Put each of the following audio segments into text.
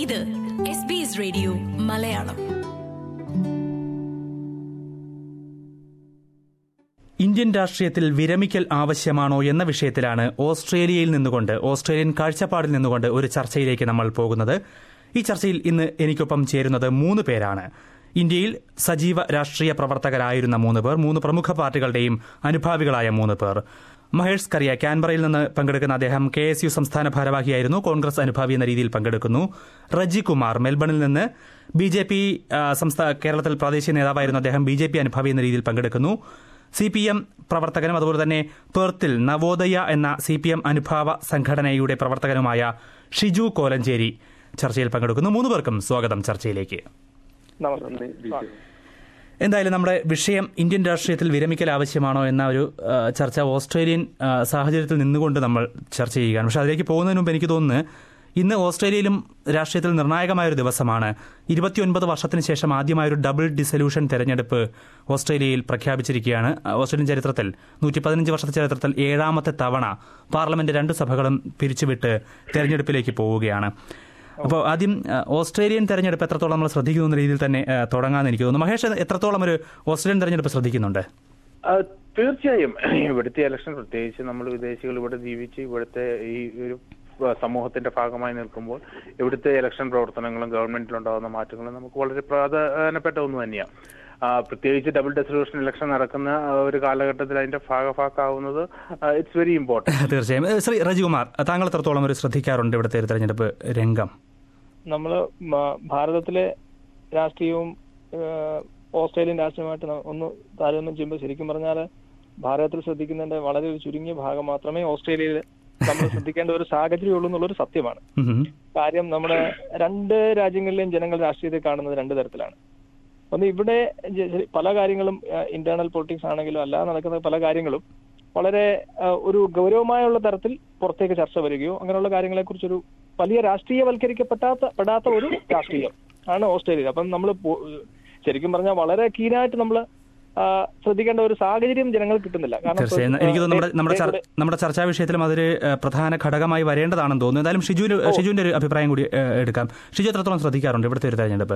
ഇത് SBS radio Malayalam. Indian രാഷ്ട്രീയത്തിൽ വിരമിക്കൽ ആവശ്യമാണോ എന്ന വിഷയത്തിലാണ് ഓസ്ട്രേലിയൻ കാഴ്ചപ്പാടിൽ നിന്നുകൊണ്ട് ഒരു ചർച്ചയിലേക്ക് നമ്മൾ പോകുന്നത്. ഈ ചർച്ചയിൽ ഇന്ന് എനിക്കൊപ്പം ചേരുന്നത് 3 പേരാണ്. ഇന്ത്യയിൽ സജീവ രാഷ്ട്രീയ പ്രവർത്തകരായിരുന്ന 3 പേർ, 3 പ്രമുഖ പാർട്ടികളുടെയും അനുഭാവികളായ 3 പേർ. മഹേഷ് കറിയ കാൻബറയിൽ നിന്ന് പങ്കെടുക്കുന്ന അദ്ദേഹം KSU സംസ്ഥാന ഭാരവാഹിയായിരുന്നു, കോൺഗ്രസ് അനുഭാവി എന്ന രീതിയിൽ പങ്കെടുക്കുന്നു. റജി കുമാർ മെൽബണിൽ നിന്ന് BJP കേരളത്തിൽ പ്രാദേശിക നേതാവായിരുന്നു അദ്ദേഹം, BJP അനുഭാവി എന്ന രീതിയിൽ പങ്കെടുക്കുന്നു. CPM പ്രവർത്തകനും അതുപോലെ തന്നെ പെർത്തിൽ നവോദയ എന്ന CPM അനുഭാവ സംഘടനയുടെ പ്രവർത്തകനുമായ ഷിജു കോലഞ്ചേരി ചർച്ചയിൽ പങ്കെടുക്കുന്നു. 3 പേർക്കും സ്വാഗതം ചർച്ചയിലേക്ക്. എന്തായാലും നമ്മുടെ വിഷയം ഇന്ത്യൻ രാഷ്ട്രീയത്തിൽ വിരമിക്കൽ ആവശ്യമാണോ എന്ന ഒരു ചർച്ച ഓസ്ട്രേലിയൻ സാഹചര്യത്തിൽ നിന്നുകൊണ്ട് നമ്മൾ ചർച്ച ചെയ്യുകയാണ്. പക്ഷെ അതിലേക്ക് പോകുന്നതിന് മുമ്പ് എനിക്ക് തോന്നുന്നു ഇന്ന് ഓസ്ട്രേലിയയിലും രാഷ്ട്രീയത്തിൽ നിർണായകമായൊരു ദിവസമാണ്. 29 വർഷത്തിന് ശേഷം ആദ്യമായൊരു ഡബിൾ ഡിസൊല്യൂഷൻ തെരഞ്ഞെടുപ്പ് ഓസ്ട്രേലിയയിൽ പ്രഖ്യാപിച്ചിരിക്കുകയാണ്. ഓസ്ട്രേലിയൻ ചരിത്രത്തിൽ 115 വർഷത്തെ ചരിത്രത്തിൽ 7ാമത്തെ തവണ പാർലമെന്റ് 2 സഭകളും പിരിച്ചുവിട്ട് തെരഞ്ഞെടുപ്പിലേക്ക് പോവുകയാണ്. അപ്പോൾ ആദ്യം ഓസ്ട്രേലിയൻ തെരഞ്ഞെടുപ്പ് എത്രത്തോളം നമ്മൾ ശ്രദ്ധിക്കുന്ന രീതിയിൽ തന്നെ തുടങ്ങാമെന്ന് എനിക്ക് തോന്നുന്നു. മഹേഷ്, എത്രത്തോളം ഒരു ഓസ്ട്രേലിയൻ തെരഞ്ഞെടുപ്പ് ശ്രദ്ധിക്കുന്നുണ്ട്? തീർച്ചയായും ഇവിടുത്തെ ഇലക്ഷൻ, പ്രത്യേകിച്ച് നമ്മൾ വിദേശികൾ ഇവിടെ ജീവിച്ച് ഇവിടുത്തെ ഈ ഒരു സമൂഹത്തിന്റെ ഭാഗമായി നിൽക്കുമ്പോൾ ഇവിടുത്തെ ഇലക്ഷൻ പ്രവർത്തനങ്ങളും ഗവൺമെന്റിലുണ്ടാകുന്ന മാറ്റങ്ങളും നമുക്ക് വളരെ പ്രധാനപ്പെട്ട ഒന്ന് തന്നെയാണ്. പ്രത്യേകിച്ച് ഡബിൾ ഡെസൊല്യൂഷൻ ഇലക്ഷൻ നടക്കുന്ന ഒരു കാലഘട്ടത്തിൽ അതിന്റെ ഭാഗമാക്കാവുന്നത് ഇറ്റ്സ് വെരി ഇമ്പോർട്ടന്റ്. തീർച്ചയായും. ശ്രീ റജികുമാർ, താങ്കൾ എത്രത്തോളം ഒരു ശ്രദ്ധിക്കാറുണ്ട് ഇവിടുത്തെ ഒരു തെരഞ്ഞെടുപ്പ് രംഗം? നമ്മൾ ഭാരതത്തിലെ രാഷ്ട്രീയവും ഓസ്ട്രേലിയൻ രാഷ്ട്രീയമായിട്ട് ഒന്ന് താരതമ്യം ചെയ്യുമ്പോൾ ശരിക്കും പറഞ്ഞാൽ ഭാരതത്തിൽ ശ്രദ്ധിക്കുന്നതിന്റെ വളരെ ഒരു ചുരുങ്ങിയ ഭാഗം മാത്രമേ ഓസ്ട്രേലിയയിൽ നമ്മൾ ശ്രദ്ധിക്കേണ്ട ഒരു സാഹചര്യം ഉള്ളൂ എന്നുള്ളൊരു സത്യമാണ്. കാര്യം നമ്മുടെ 2 രാജ്യങ്ങളിലെയും ജനങ്ങൾ രാഷ്ട്രീയത്തെ കാണുന്നത് 2 തരത്തിലാണ്. ഒന്ന്, ഇവിടെ പല കാര്യങ്ങളും ഇന്റേണൽ പൊളിറ്റിക്സ് ആണെങ്കിലും അല്ലാതെ നടക്കുന്ന പല കാര്യങ്ങളും വളരെ ഒരു ഗൗരവമായുള്ള തരത്തിൽ പുറത്തേക്ക് ചർച്ച വരികയോ അങ്ങനെയുള്ള കാര്യങ്ങളെ കുറിച്ചൊരു വലിയ രാഷ്ട്രീയവൽക്കരിക്കപ്പെടാത്ത ഒരു രാഷ്ട്രീയം ആണ് ഓസ്ട്രേലിയ. അപ്പം നമ്മൾ ശരിക്കും പറഞ്ഞാൽ വളരെ കീനായിട്ട് നമ്മൾ ശ്രദ്ധിക്കേണ്ട ഒരു സാഹചര്യം ജനങ്ങൾ കിട്ടുന്നില്ല. തീർച്ചയായും എനിക്ക് തോന്നുന്നു നമ്മുടെ ചർച്ചാ വിഷയത്തിലും അതൊരു പ്രധാന ഘടകമായി വരേണ്ടതാണെന്ന് തോന്നുന്നു. എന്തായാലും ഷിജുവിന്റെ ഒരു അഭിപ്രായം കൂടി എടുക്കാം. ഷിജു എത്രത്തോളം ശ്രദ്ധിക്കാറുണ്ട് ഇവിടുത്തെ ഒരു തെരഞ്ഞെടുപ്പ്?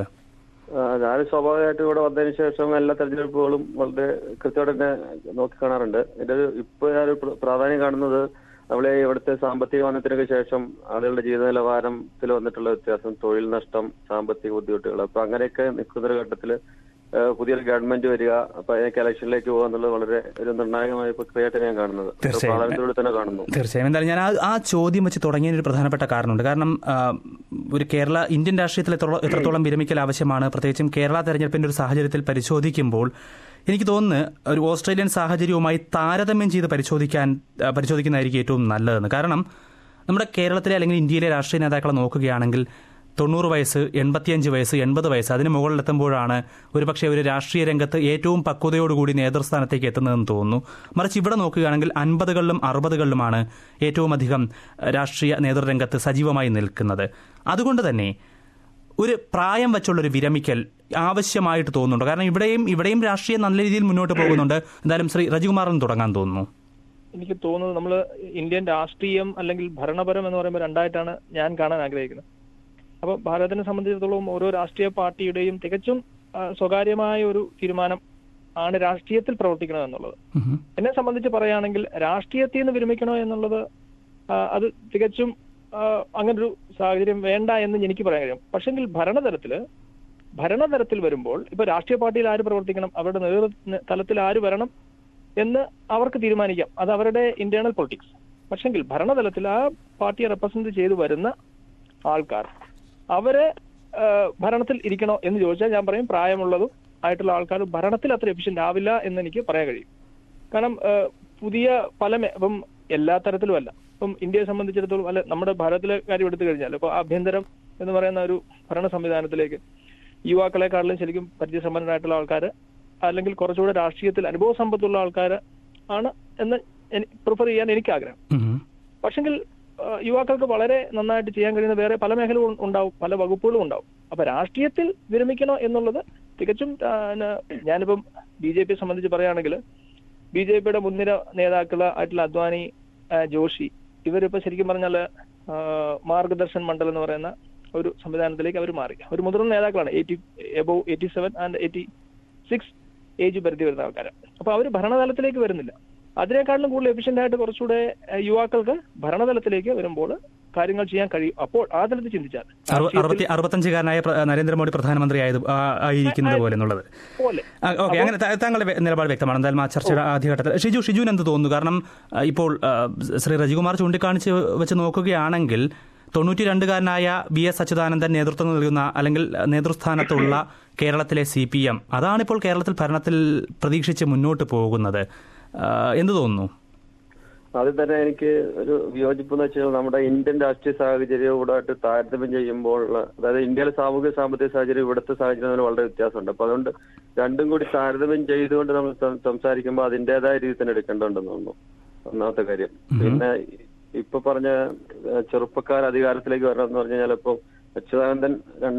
ഞാൻ സ്വാഭാവികമായിട്ടും ഇവിടെ വന്നതിന് ശേഷം എല്ലാ തെരഞ്ഞെടുപ്പുകളും വളരെ കൃത്യമായിട്ട് തന്നെ നോക്കിക്കാണാറുണ്ട്. ഇതിന്റെ ഇപ്പൊ ഞാനൊരു പ്രാധാന്യം കാണുന്നത് നമ്മളെ ഇവിടുത്തെ സാമ്പത്തിക മാന്ദ്യത്തിനൊക്കെ ശേഷം ആളുകളുടെ ജീവിത നിലവാരത്തിൽ വന്നിട്ടുള്ള വ്യത്യാസം, തൊഴിൽ നഷ്ടം, സാമ്പത്തിക ബുദ്ധിമുട്ടുകൾ. അപ്പൊ അങ്ങനെയൊക്കെ നിൽക്കുന്ന ഒരു ഘട്ടത്തില് പുതിയൊരു ഗവൺമെന്റ് വരിക, അപ്പൊ അതിനൊക്കെ ഇലക്ഷനിലേക്ക് പോകുക എന്നുള്ളത് വളരെ ഒരു നിർണായകമായ പ്രക്രിയയായിട്ട് ഞാൻ കാണുന്നത്, പ്രാധാന്യത്തോടെ തന്നെ കാണുന്നു. തീർച്ചയായും. എന്തായാലും ഞാൻ ആ ചോദ്യം വെച്ച് തുടങ്ങിയ ഒരു പ്രധാനപ്പെട്ട കാരണമുണ്ട്. കാരണം ഒരു ഇന്ത്യൻ രാഷ്ട്രീയത്തിൽ എത്രത്തോളം വിരമിക്കൽ ആവശ്യമാണ്, പ്രത്യേകിച്ചും കേരള തെരഞ്ഞെടുപ്പിന്റെ ഒരു സാഹചര്യത്തിൽ പരിശോധിക്കുമ്പോൾ എനിക്ക് തോന്നുന്നു ഒരു ഓസ്ട്രേലിയൻ സാഹചര്യവുമായി താരതമ്യം ചെയ്ത് പരിശോധിക്കുന്നതായിരിക്കും ഏറ്റവും നല്ലതെന്ന്. കാരണം നമ്മുടെ കേരളത്തിലെ അല്ലെങ്കിൽ ഇന്ത്യയിലെ രാഷ്ട്രീയ നേതാക്കളെ നോക്കുകയാണെങ്കിൽ 90 വയസ്സ്, 85 വയസ്സ്, 80 വയസ്സ് അതിന് മുകളിലെത്തുമ്പോഴാണ് ഒരുപക്ഷെ ഒരു രാഷ്ട്രീയ രംഗത്ത് ഏറ്റവും പക്വതയോടുകൂടി നേതൃസ്ഥാനത്തേക്ക് എത്തുന്നതെന്ന് തോന്നുന്നു. മറിച്ച് ഇവിടെ നോക്കുകയാണെങ്കിൽ 50കളിലും 60കളിലുമാണ് ഏറ്റവും അധികം രാഷ്ട്രീയ നേതൃരംഗത്ത് സജീവമായി നിൽക്കുന്നത്. അതുകൊണ്ട് തന്നെ ഒരു പ്രായം വെച്ചുള്ളൊരു വിരമിക്കൽ ആവശ്യമായിട്ട് തോന്നുന്നുണ്ട്. കാരണം ഇവിടെയും രാഷ്ട്രീയം നല്ല രീതിയിൽ മുന്നോട്ട് പോകുന്നുണ്ട്. എന്തായാലും ശ്രീ റജികുമാറിന് തുടങ്ങാൻ തോന്നുന്നു. എനിക്ക് തോന്നുന്നത് നമ്മൾ ഇന്ത്യൻ രാഷ്ട്രീയം അല്ലെങ്കിൽ ഭരണപരം എന്ന് പറയുമ്പോൾ 2ആയിട്ടാണ് ഞാൻ കാണാൻ ആഗ്രഹിക്കുന്നത്. അപ്പൊ ഭാരതത്തിനെ സംബന്ധിച്ചിടത്തോളം ഓരോ രാഷ്ട്രീയ പാർട്ടിയുടെയും തികച്ചും സ്വകാര്യമായ ഒരു തീരുമാനം ആണ് രാഷ്ട്രീയത്തിൽ പ്രവർത്തിക്കണം എന്നുള്ളത്. എന്നെ സംബന്ധിച്ച് പറയുകയാണെങ്കിൽ രാഷ്ട്രീയത്തിൽ നിന്ന് വിരമിക്കണോ എന്നുള്ളത് അത് തികച്ചും അങ്ങനൊരു സാഹചര്യം വേണ്ട എന്ന് എനിക്ക് പറയാൻ കഴിയും. പക്ഷെങ്കിൽ ഭരണതലത്തിൽ വരുമ്പോൾ ഇപ്പൊ രാഷ്ട്രീയ പാർട്ടിയിൽ ആര് പ്രവർത്തിക്കണം, അവരുടെ നേതൃതലത്തിൽ ആര് വരണം എന്ന് അവർക്ക് തീരുമാനിക്കാം. അത് അവരുടെ ഇന്റേണൽ പൊളിറ്റിക്സ്. പക്ഷെങ്കിൽ ഭരണതലത്തിൽ ആ പാർട്ടിയെ റെപ്രസെന്റ് ചെയ്ത് വരുന്ന ആൾക്കാർ അവരെ ഭരണത്തിൽ ഇരിക്കണോ എന്ന് ചോദിച്ചാൽ ഞാൻ പറയും പ്രായമുള്ളതും ആയിട്ടുള്ള ആൾക്കാർ ഭരണത്തിൽ അത്ര എഫിഷ്യന്റ് ആവില്ല എന്ന് എനിക്ക് പറയാൻ കഴിയും. കാരണം പുതിയ ഇപ്പം എല്ലാ തരത്തിലും അല്ല. ഇപ്പം ഇന്ത്യയെ സംബന്ധിച്ചിടത്തോളം അല്ല, നമ്മുടെ ഭാരതത്തിലെ കാര്യം എടുത്തു കഴിഞ്ഞാൽ ഇപ്പൊ ആഭ്യന്തരം എന്ന് പറയുന്ന ഒരു ഭരണ സംവിധാനത്തിലേക്ക് യുവാക്കളെക്കാട്ടിലും ശരിക്കും പരിചയസമ്പന്നരായിട്ടുള്ള ആൾക്കാർ അല്ലെങ്കിൽ കുറച്ചുകൂടെ രാഷ്ട്രീയത്തിൽ അനുഭവ സമ്പത്തുള്ള ആൾക്കാർ ആണ് എന്ന് പ്രിഫർ ചെയ്യാൻ എനിക്ക് ആഗ്രഹം. പക്ഷെങ്കിൽ യുവാക്കൾക്ക് വളരെ നന്നായിട്ട് ചെയ്യാൻ കഴിയുന്ന വേറെ പല മേഖലകളും ഉണ്ടാവും, പല വകുപ്പുകളും ഉണ്ടാവും. അപ്പൊ രാഷ്ട്രീയത്തിൽ വിരമിക്കണോ എന്നുള്ളത് തികച്ചും ഞാനിപ്പം BJP സംബന്ധിച്ച് പറയുകയാണെങ്കിൽ BJPയുടെ മുൻനിര നേതാക്കളായിട്ടുള്ള അദ്വാനി, ജോഷി ഇവരിപ്പോ ശരിക്കും പറഞ്ഞാൽ മാർഗദർശൻ മണ്ഡൽ എന്ന് പറയുന്ന ഒരു സംവിധാനത്തിലേക്ക് അവർ മാറി. ഒരു മുതിർന്ന നേതാക്കളാണ്, എബോവ് 87 ആൻഡ് 86 ഏജ് പരിധി വരുന്ന ആൾക്കാരാണ്. അപ്പൊ അവർ ഭരണതലത്തിലേക്ക് വരുന്നില്ല. അതിനേക്കാളും കൂടുതൽ എഫിഷ്യന്റ് ആയിട്ട് കുറച്ചുകൂടെ യുവാക്കൾക്ക് ഭരണതലത്തിലേക്ക് വരുമ്പോൾ കാര്യങ്ങൾ ചെയ്യാൻ കഴിയും. അപ്പോൾ ആ തലത്തിൽ ചിന്തിച്ചാൽ 65-കാരനായ നരേന്ദ്രമോദി പ്രധാനമന്ത്രി ആയിരിക്കുന്നത് പോലെ എന്നുള്ളത് ഓക്കെ. അങ്ങനെ താങ്കളുടെ നിലപാട് വ്യക്തമാണ്. എന്തായാലും ആ ചർച്ചയുടെ ആദ്യഘട്ടത്തിൽ ഷിജുവിന് എന്ത് തോന്നുന്നു? കാരണം ഇപ്പോൾ ശ്രീ രജികുമാർ ചൂണ്ടിക്കാണിച്ച് വെച്ച് നോക്കുകയാണെങ്കിൽ 92-കാരനായ BS അച്യുതാനന്ദൻ നേതൃത്വം നൽകുന്ന അല്ലെങ്കിൽ നേതൃസ്ഥാനത്തുള്ള കേരളത്തിലെ CPM അതാണിപ്പോൾ കേരളത്തിൽ ഭരണത്തിൽ പ്രതീക്ഷിച്ച് മുന്നോട്ട് പോകുന്നത്. എന്ത് തോന്നുന്നു? ആദ്യം തന്നെ എനിക്ക് ഒരു വിയോജിപ്പ് എന്ന് വെച്ചാൽ നമ്മുടെ ഇന്ത്യൻ രാഷ്ട്രീയ സാഹചര്യവുമായിട്ട് താരതമ്യം ചെയ്യുമ്പോൾ, അതായത് ഇന്ത്യയിലെ സാമൂഹിക സാമ്പത്തിക സാഹചര്യം ഇവിടുത്തെ സാഹചര്യം തമ്മിൽ വളരെ വ്യത്യാസമുണ്ട്. അപ്പൊ അതുകൊണ്ട് രണ്ടും കൂടി താരതമ്യം ചെയ്തുകൊണ്ട് നമ്മൾ സംസാരിക്കുമ്പോൾ അതിൻ്റെതായ രീതിയിൽ തന്നെ എടുക്കേണ്ടതുണ്ടെന്ന് തോന്നുന്നു, ഒന്നാമത്തെ കാര്യം. പിന്നെ ഇപ്പൊ പറഞ്ഞ ചെറുപ്പക്കാർ അധികാരത്തിലേക്ക് വരണം എന്ന് പറഞ്ഞു കഴിഞ്ഞാൽ ഇപ്പൊ അച്യുതാനന്ദൻ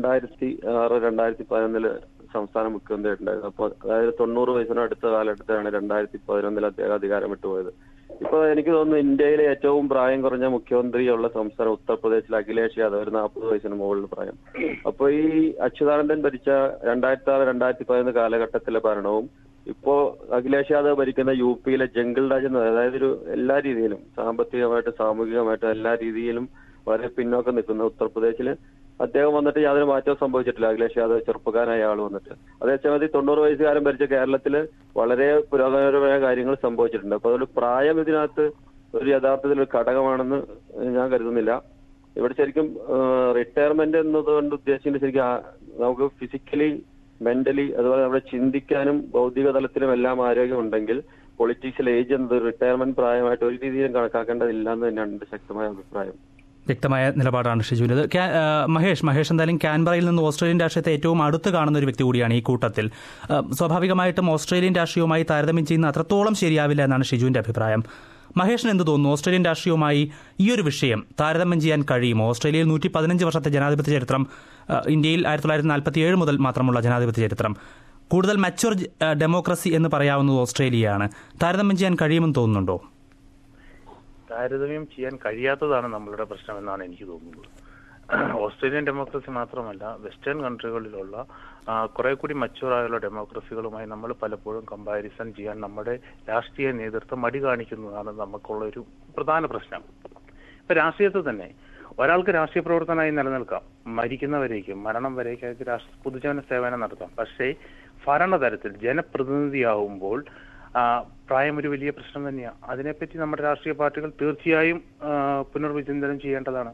2006-2011 സംസ്ഥാന മുഖ്യമന്ത്രി ഉണ്ടായിരുന്നു. അപ്പൊ അതായത് 90 വയസ്സിന് അടുത്ത കാലഘട്ടത്തിലാണ് 2011 അദ്ദേഹം അധികാരം വിട്ടുപോയത്. ഇപ്പൊ എനിക്ക് തോന്നുന്നു ഇന്ത്യയിലെ ഏറ്റവും പ്രായം കുറഞ്ഞ മുഖ്യമന്ത്രിയുള്ള സംസ്ഥാനം ഉത്തർപ്രദേശിലെ അഖിലേഷ് യാദവ്, ഒരു 40 വയസ്സിന് മുകളിൽ പ്രായം. അപ്പൊ ഈ അച്യുതാനന്ദൻ ഭരിച്ച 2006-2011 കാലഘട്ടത്തിലെ ഭരണവും ഇപ്പോ അഖിലേഷ് യാദവ് ഭരിക്കുന്ന UP-യിലെ ജംഗിൾ രാജ് എന്ന് പറയുന്നത്, അതായത് ഒരു എല്ലാ രീതിയിലും സാമ്പത്തികമായിട്ട് സാമൂഹികമായിട്ട് എല്ലാ രീതിയിലും വളരെ പിന്നോക്കം നിൽക്കുന്ന ഉത്തർപ്രദേശില് അദ്ദേഹം വന്നിട്ട് യാതൊരു മാറ്റവും സംഭവിച്ചിട്ടില്ല. അഖിലേഷ് യാദവ് ചെറുപ്പക്കാരനായ ആൾ വന്നിട്ട്. അതേസമയത്ത് 90 വയസ്സുകാരൻ ഭരിച്ച കേരളത്തില് വളരെ പുരോഗമനപരമായ കാര്യങ്ങൾ സംഭവിച്ചിട്ടുണ്ട്. അപ്പൊ അതുകൊണ്ട് പ്രായം ഇതിനകത്ത് ഒരു യഥാർത്ഥത്തിൽ ഒരു ഘടകമാണെന്ന് ഞാൻ കരുതുന്നില്ല. ഇവിടെ ശരിക്കും റിട്ടയർമെന്റ് എന്നതുകൊണ്ട് ഉദ്ദേശിക്കുന്നത് ശരിക്കും നമുക്ക് ഫിസിക്കലി, മെന്റലി, അതുപോലെ നമ്മുടെ ചിന്തിക്കാനും ഭൗതിക തലത്തിലും എല്ലാം ആരോഗ്യം ഉണ്ടെങ്കിൽ പൊളിറ്റിക്സിൽ ഏജ് എന്നത് റിട്ടയർമെന്റ് പ്രായമായിട്ട് ഒരു രീതിയിലും കണക്കാക്കേണ്ടതില്ല എന്ന് തന്നെയാണ് എന്റെ ശക്തമായ അഭിപ്രായം. വ്യക്തമായ നിലപാടാണ് ഷിജുവിൻ്റെത്. മഹേഷ് എന്തായാലും കാൻബറയിൽ നിന്ന് ഓസ്ട്രേലിയൻ രാഷ്ട്രീയത്തെ ഏറ്റവും അടുത്ത് കാണുന്ന ഒരു വ്യക്തി കൂടിയാണ് ഈ കൂട്ടത്തിൽ. സ്വാഭാവികമായിട്ടും ഓസ്ട്രേലിയൻ രാഷ്ട്രീയവുമായി താരതമ്യം ചെയ്യുന്ന അത്രത്തോളം ശരിയാവില്ല എന്നാണ് ഷിജുവിന്റെ അഭിപ്രായം. മഹേഷിന് എന്ത് തോന്നുന്നു? ഓസ്ട്രേലിയൻ രാഷ്ട്രീയവുമായി ഈ ഒരു വിഷയം താരതമ്യം ചെയ്യാൻ കഴിയുമോ? ഓസ്ട്രേലിയയിൽ 115 വർഷത്തെ ജനാധിപത്യ ചരിത്രം, ഇന്ത്യയിൽ 1947 മുതൽ മാത്രമുള്ള ജനാധിപത്യ ചരിത്രം, കൂടുതൽ മച്വർ ഡെമോക്രസി എന്ന് പറയാവുന്നത് ഓസ്ട്രേലിയയാണ്. താരതമ്യം ചെയ്യാൻ കഴിയുമെന്ന് തോന്നുന്നുണ്ടോ? താരതമ്യം ചെയ്യാൻ കഴിയാത്തതാണ് നമ്മളുടെ പ്രശ്നമെന്നാണ് എനിക്ക് തോന്നുന്നത്. ഓസ്ട്രേലിയൻ ഡെമോക്രസി മാത്രമല്ല, വെസ്റ്റേൺ കൺട്രികളിലുള്ള കുറെ കൂടി മച്ചുവറായുള്ള ഡെമോക്രസികളുമായി നമ്മൾ പലപ്പോഴും കമ്പാരിസൺ ചെയ്യാൻ നമ്മുടെ രാഷ്ട്രീയ നേതൃത്വം മടി കാണിക്കുന്നതാണ് നമുക്കുള്ള ഒരു പ്രധാന പ്രശ്നം. ഇപ്പൊ രാഷ്ട്രീയത്തിൽ തന്നെ ഒരാൾക്ക് രാഷ്ട്രീയ പ്രവർത്തനമായി നിലനിൽക്കാം, മരിക്കുന്നവരേക്കും മരണം വരേക്കും പൊതുജന സേവനം നടത്താം. പക്ഷേ ഭരണതലത്തിൽ ജനപ്രതിനിധിയാവുമ്പോൾ പ്രായം ഒരു വലിയ പ്രശ്നം തന്നെയാണ്. അതിനെപ്പറ്റി നമ്മുടെ രാഷ്ട്രീയ പാർട്ടികൾ തീർച്ചയായും പുനർവിചിന്തനം ചെയ്യേണ്ടതാണ്.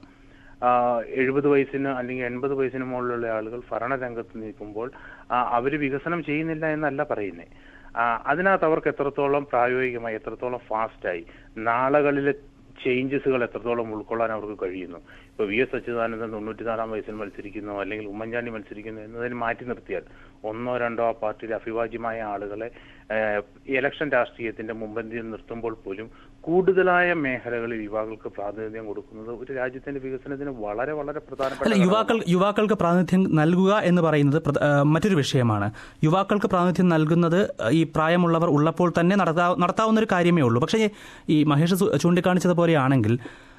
70 വയസ്സിന് അല്ലെങ്കിൽ 80 വയസ്സിന് മുകളിലുള്ള ആളുകൾ ഭരണരംഗത്ത് നിൽക്കുമ്പോൾ അവർ വികസനം ചെയ്യുന്നില്ല എന്നല്ല പറയുന്നത്. അതിനകത്ത് അവർക്ക് എത്രത്തോളം പ്രായോഗികമായി, എത്രത്തോളം ഫാസ്റ്റായി, നാളുകളിലെ ചേഞ്ചസുകൾ എത്രത്തോളം ഉൾക്കൊള്ളാൻ അവർക്ക് കഴിയുന്നു. ഇപ്പൊ VS അച്യുതാനന്ദൻ 94-ാം വയസ്സിൽ മത്സരിക്കുന്നു, അല്ലെങ്കിൽ ഉമ്മൻചാണ്ടി മത്സരിക്കുന്നു എന്നതിന് മാറ്റി നിർത്തിയാൽ 1-2 ആ പാർട്ടിയിലെ അഭിവാജ്യമായ ആളുകളെ ഇലക്ഷൻ രാഷ്ട്രീയത്തിന്റെ മുൻപന്തിയിൽ നിർത്തുമ്പോൾ പോലും കൂടുതലായ മേഖലകളിൽ യുവാക്കൾക്ക് പ്രാതിനിധ്യം കൊടുക്കുന്നത് ഒരു രാജ്യത്തിന്റെ വികസനത്തിന് വളരെ വളരെ പ്രധാനപ്പെട്ട. യുവാക്കൾക്ക് പ്രാതിനിധ്യം നൽകുക എന്ന് പറയുന്നത് മറ്റൊരു വിഷയമാണ്. യുവാക്കൾക്ക് പ്രാതിനിധ്യം നൽകുന്നത് ഈ പ്രായമുള്ളവർ ഉള്ളപ്പോൾ തന്നെ നടത്താവുന്ന ഒരു കാര്യമേ ഉള്ളൂ. പക്ഷേ ഈ മഹേഷ് ചൂണ്ടിക്കാണിച്ചതുപോലെയാണെങ്കിൽ